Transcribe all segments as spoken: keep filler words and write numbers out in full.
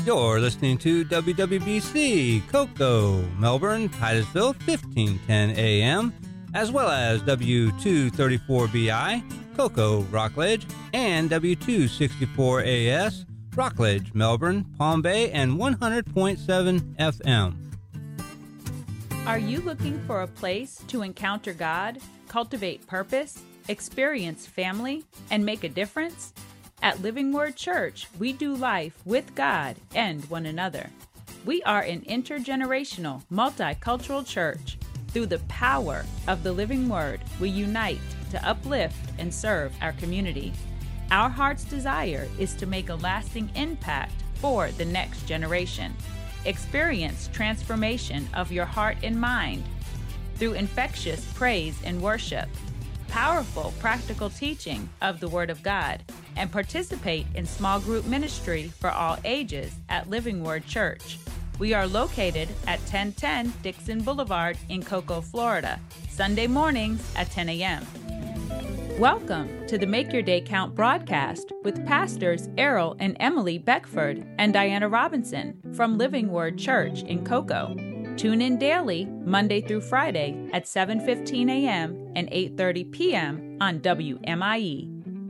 You're listening to W W B C, Cocoa, Melbourne, Titusville, fifteen ten A M, as well as W two thirty-four B I, Cocoa, Rockledge, and W two sixty-four A S, Rockledge, Melbourne, Palm Bay, and one hundred point seven F M. Are you looking for a place to encounter God, cultivate purpose, experience family, and make a difference? At Living Word Church, we do life with God and one another. We are an intergenerational, multicultural church. Through the power of the Living Word, we unite to uplift and serve our community. Our heart's desire is to make a lasting impact for the next generation. Experience transformation of your heart and mind through infectious praise and worship, powerful practical teaching of the Word of God, and participate in small group ministry for all ages at Living Word Church. We are located at ten ten Dixon Boulevard in Cocoa, Florida, Sunday mornings at ten A M Welcome to the Make Your Day Count broadcast with Pastors Errol and Emily Beckford and Diana Robinson from Living Word Church in Cocoa. Tune in daily, Monday through Friday at seven fifteen A M and eight thirty P M on W M I E.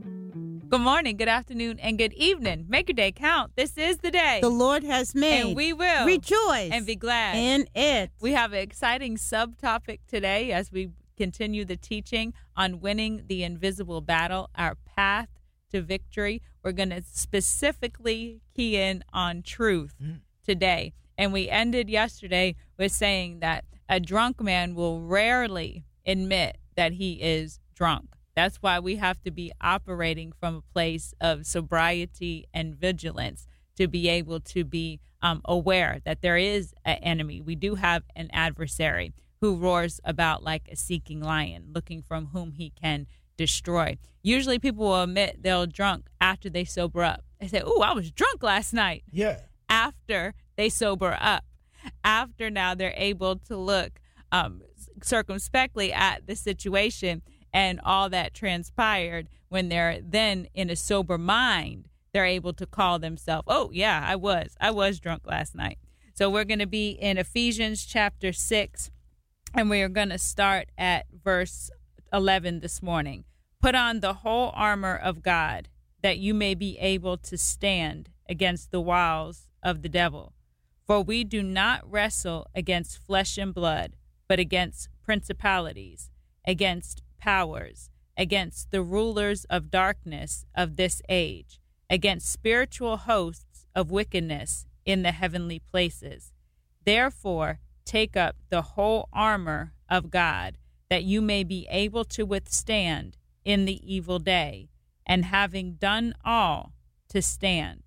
Good morning, good afternoon, and good evening. Make your day count. This is the day the Lord has made. And we will rejoice and be glad in it. We have an exciting subtopic today as we continue the teaching on winning the invisible battle, our path to victory. We're going to specifically key in on truth mm. today. And we ended yesterday with saying that a drunk man will rarely admit that he is drunk. That's why we have to be operating from a place of sobriety and vigilance to be able to be um, aware that there is an enemy. We do have an adversary who roars about like a seeking lion, looking from whom he can destroy. Usually people will admit they're drunk after they sober up. They say, "Ooh, I was drunk last night." Yeah. After they sober up, after now they're able to look um, circumspectly at the situation and all that transpired. When they're then in a sober mind, they're able to call themselves, "Oh, yeah, I was. I was drunk last night." So we're going to be in Ephesians chapter six, and we are going to start at verse eleven this morning. Put on the whole armor of God, that you may be able to stand against the wiles of the devil. For we do not wrestle against flesh and blood, but against principalities, against powers, against the rulers of darkness of this age, against spiritual hosts of wickedness in the heavenly places. Therefore, take up the whole armor of God, that you may be able to withstand in the evil day, and having done all, to stand.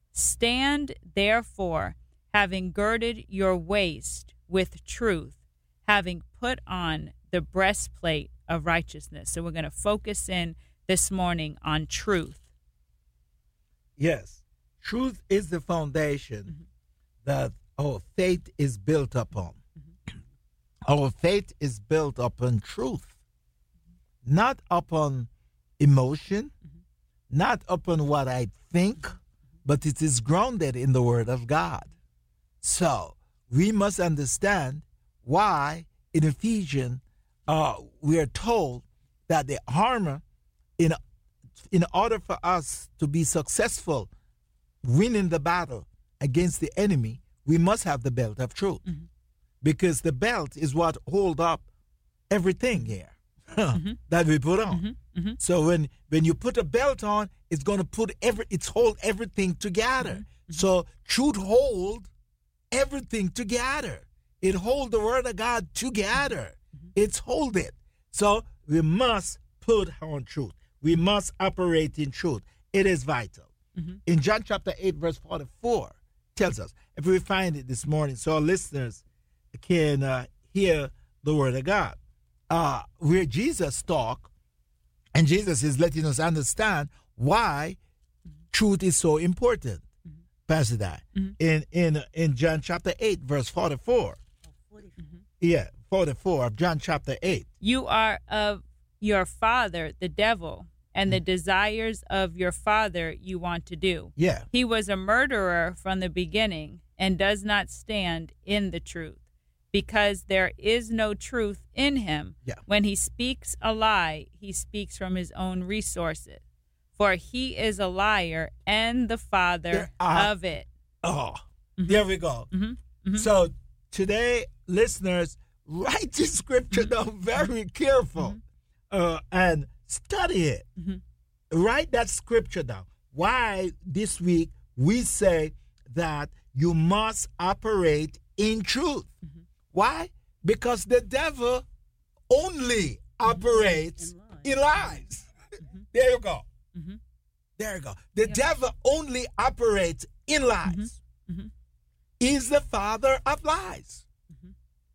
Stand, therefore, having girded your waist with truth, having put on the breastplate of righteousness. So we're going to focus in this morning on truth. Yes. Truth is the foundation mm-hmm. that our faith is built upon. Mm-hmm. Our faith is built upon truth, mm-hmm. not upon emotion, mm-hmm. not upon what I think, mm-hmm. but it is grounded in the Word of God. So we must understand why in Ephesians uh, we are told that the armor, in in order for us to be successful winning the battle against the enemy, we must have the belt of truth. Mm-hmm. Because the belt is what hold up everything here mm-hmm. that we put on. Mm-hmm. Mm-hmm. So when, when you put a belt on, it's going to put every it's hold everything together. Mm-hmm. So truth hold everything together. It hold the Word of God together. Mm-hmm. It's hold it. So we must put on truth. We must operate in truth. It is vital. Mm-hmm. In John chapter eight, verse forty-four, tells us, if we find it this morning, so our listeners can uh, hear the Word of God, uh, where Jesus talked, and Jesus is letting us understand why mm-hmm. truth is so important. Mm-hmm. Pastor that mm-hmm. in in in John chapter eight, verse forty-four. Oh, forty. Mm-hmm. Yeah, forty-four of John chapter eight. You are of your father, the devil, and the desires of your father you want to do. Yeah. He was a murderer from the beginning and does not stand in the truth, because there is no truth in him. Yeah. When he speaks a lie, he speaks from his own resources, for he is a liar and the father are, of it. Oh, Mhm. there we go. Mm-hmm. Mm-hmm. So today, listeners, write this scripture down very careful uh, and study it. Mm-hmm. Write that scripture down. Why this week we say that you must operate in truth. Mm-hmm. Why? Because the devil only operates in, in lies. Mm-hmm. There you go. Mm-hmm. There you go. The Yeah. devil only operates in lies. Mm-hmm. He's the father of lies. Mhm.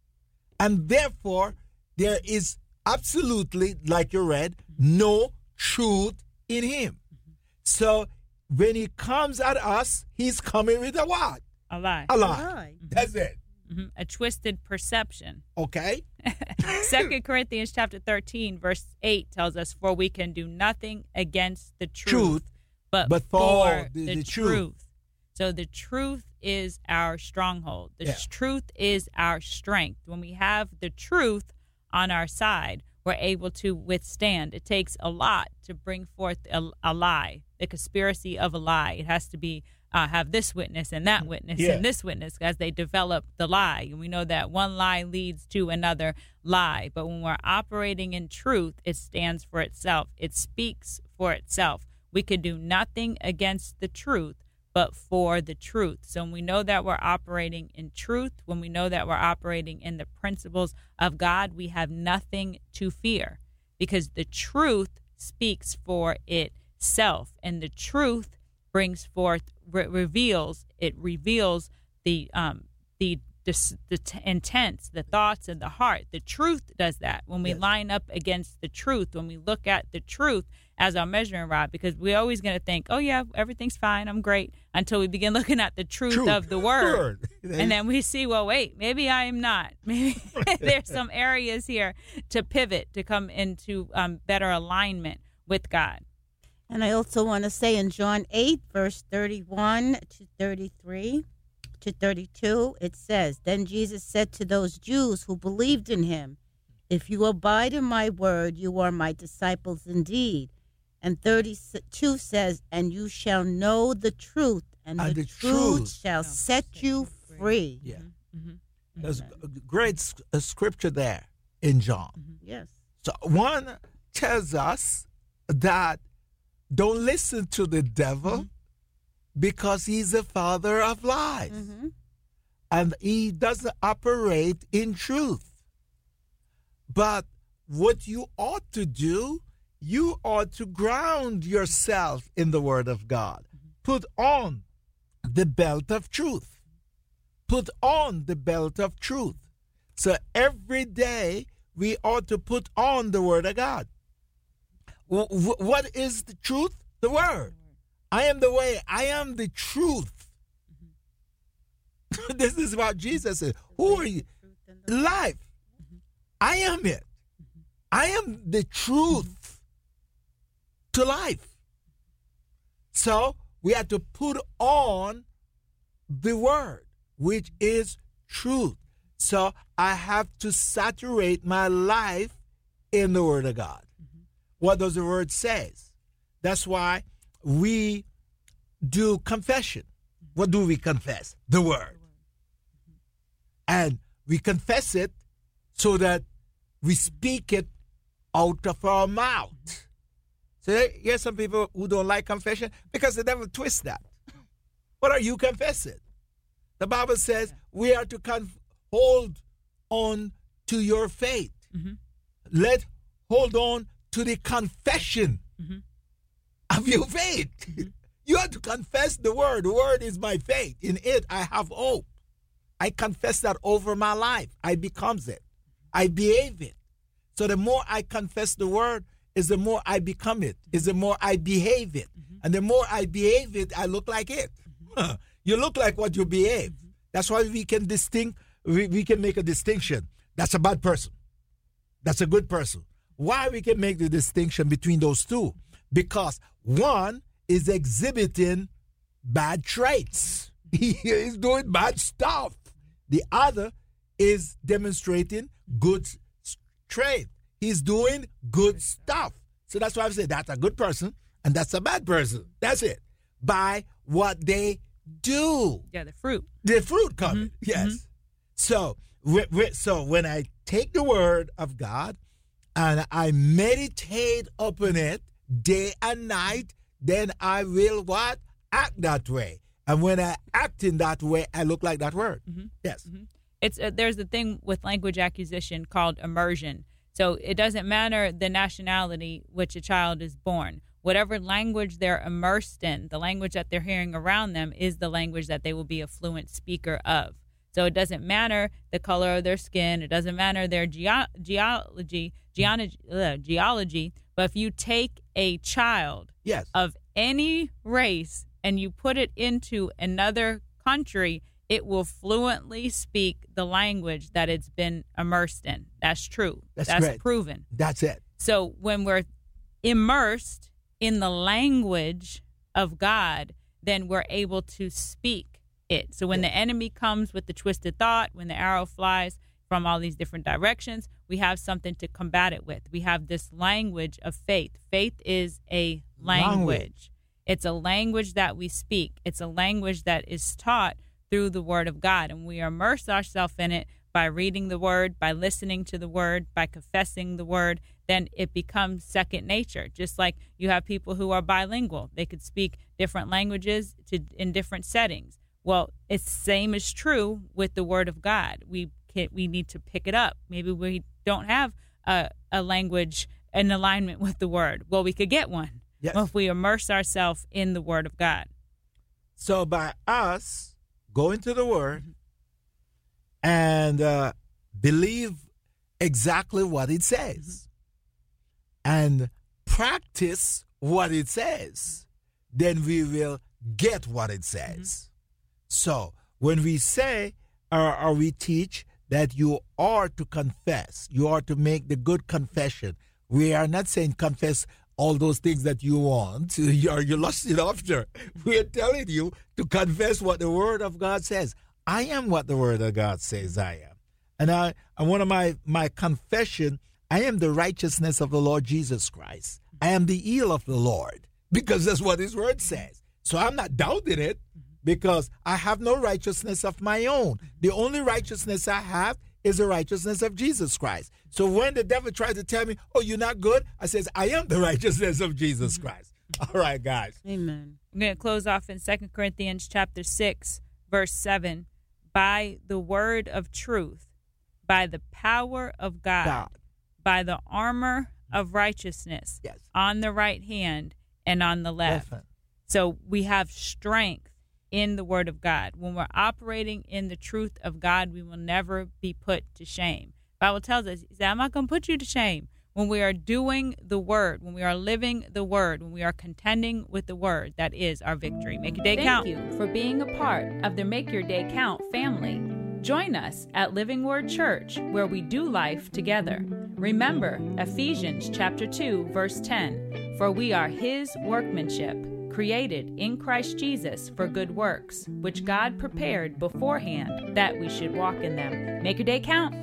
And therefore, there is absolutely, like you read, no truth in him. Mm-hmm. So when he comes at us, he's coming with a what? A lie. A lie. That's it. Mm-hmm. A twisted perception. Okay? Second Corinthians chapter thirteen, verse eight tells us, for we can do nothing against the truth, Truth, but, but for for the, the- the truth. truth. So the truth is our stronghold. The Yeah. truth is our strength. When we have the truth on our side, we're able to withstand. It takes a lot to bring forth a, a lie, the conspiracy of a lie. It has to be uh, have this witness and that witness Yeah. and this witness as they develop the lie. And we know that one lie leads to another lie. But when we're operating in truth, it stands for itself. It speaks for itself. We could do nothing against the truth, but for the truth. So when we know that we're operating in truth, when we know that we're operating in the principles of God, we have nothing to fear, because the truth speaks for itself, and the truth brings forth, re- reveals, it reveals the um, the the, the t- intents, the thoughts, and the heart. The truth does that. When we Yes. line up against the truth, when we look at the truth as our measuring rod, because we're always going to think, oh, yeah, everything's fine, I'm great, until we begin looking at the truth, Truth. of the word. Word. And then we see, well, wait, maybe I am not. Maybe there's some areas here to pivot, to come into um, better alignment with God. And I also want to say in John eight, verse thirty-one to thirty-three to thirty-two, it says, then Jesus said to those Jews who believed in him, if you abide in my word, you are my disciples indeed. And thirty-two says, and you shall know the truth, and, And the, the truth, truth shall set you free. Yeah. Mm-hmm. There's a great s- a scripture there in John. Yes. So one tells us that don't listen to the devil because he's the father of lies. Mm-hmm. And he doesn't operate in truth. But what you ought to do, you ought to ground yourself in the word of God. Put on the belt of truth. Put on the belt of truth. So every day we ought to put on the word of God. W- w- what is the truth? The word. I am the way. I am the truth. This is what Jesus said. Who are you? Life. I am it. I am the truth to life. So we have to put on the word, which is truth. So I have to saturate my life in the word of God. What does the word say? That's why we do confession. What do we confess? The word. And we confess it so that we speak it out of our mouth. So here's some people who don't like confession because the devil twists that. What are you confessing? The Bible says we are to conf- hold on to your faith. Mm-hmm. Let hold on to the confession Mm-hmm. of your faith. Mm-hmm. You have to confess the word. The word is my faith. In it, I have hope. I confess that over my life. I becomes it. I behave it. So the more I confess the word, is the more I become it. Is the more I behave it. Mm-hmm. And the more I behave it, I look like it. Mm-hmm. You look like what you behave. Mm-hmm. That's why we can distinct. We, we can make a distinction. That's a bad person. That's a good person. Why we can make the distinction between those two? because one is exhibiting bad traits. He is doing bad stuff. The other is demonstrating good trait. He's doing good stuff. So that's why I say that's a good person and that's a bad person. That's it. By what they do. Yeah, the fruit. The fruit coming. Mm-hmm. Yes. Mm-hmm. So, so when I take the word of God and I meditate upon it day and night, then I will what? Act that way. And when I act in that way, I look like that word. Mm-hmm. Yes. Mm-hmm. It's uh, there's a thing with language acquisition called immersion. So it doesn't matter the nationality which a child is born. Whatever language they're immersed in, the language that they're hearing around them is the language that they will be a fluent speaker of. So it doesn't matter the color of their skin. It doesn't matter their geo- geology, geology, uh, geology. But if you take a child yes. of any race and you put it into another country, it will fluently speak the language that it's been immersed in. That's true. That's, That's great. proven. That's it. So when we're immersed in the language of God, then we're able to speak it. So when yeah. the enemy comes with the twisted thought, when the arrow flies from all these different directions, we have something to combat it with. We have this language of faith. Faith is a language. language. It's a language that we speak. It's a language that is taught through the Word of God. And we immerse ourselves in it by reading the Word, by listening to the Word, by confessing the Word. Then it becomes second nature. Just like you have people who are bilingual. They could speak different languages to, in different settings. Well, it's the same is true with the Word of God. We can, we need to pick it up. Maybe we don't have a, a language in alignment with the Word. Well, we could get one. Yes. If we immerse ourselves in the Word of God. So by us going to the Word mm-hmm. and uh, believe exactly what it says mm-hmm. and practice what it says, then we will get what it says. Mm-hmm. So when we say or, or we teach that you are to confess, you are to make the good confession, we are not saying confess all those things that you want, you're, you're lusting after. We're telling you to confess what the Word of God says. I am what the Word of God says I am. And I, and one of my, my confession, I am the righteousness of the Lord Jesus Christ. I am the heel of the Lord, because that's what His Word says. So I'm not doubting it, because I have no righteousness of my own. The only righteousness I have is the righteousness of Jesus Christ. So when the devil tries to tell me, oh, you're not good, I says, I am the righteousness of Jesus Christ. All right, guys. Amen. I'm going to close off in Second Corinthians chapter six, verse seven. By the word of truth, by the power of God, God. by the armor of righteousness, yes. on the right hand and on the left. Definitely. So we have strength in the Word of God. When we're operating in the truth of God, we will never be put to shame. The Bible tells us, He said, I'm not going to put you to shame. When we are doing the Word, when we are living the Word, when we are contending with the Word, that is our victory. Make your day Thank count. Thank you for being a part of the Make Your Day Count family. Join us at Living Word Church, where we do life together. Remember Ephesians chapter two, verse ten, for we are His workmanship, created in Christ Jesus for good works, which God prepared beforehand that we should walk in them. Make your day count.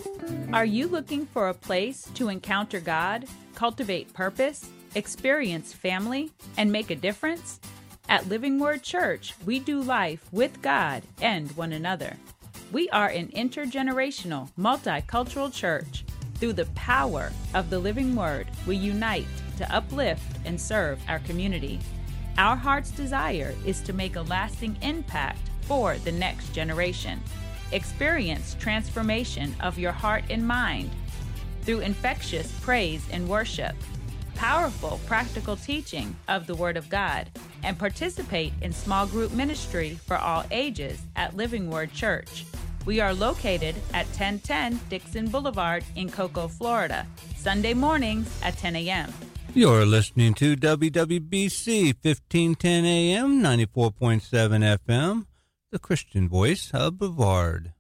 Are you looking for a place to encounter God, cultivate purpose, experience family, and make a difference? At Living Word Church, we do life with God and one another. We are an intergenerational, multicultural church. Through the power of the Living Word, we unite to uplift and serve our community. Our heart's desire is to make a lasting impact for the next generation. Experience transformation of your heart and mind through infectious praise and worship, powerful practical teaching of the Word of God, and participate in small group ministry for all ages at Living Word Church. We are located at ten ten Dixon Boulevard in Cocoa, Florida, Sunday mornings at ten a.m. You're listening to W W B C fifteen ten A M, ninety-four point seven F M, the Christian voice of Brevard.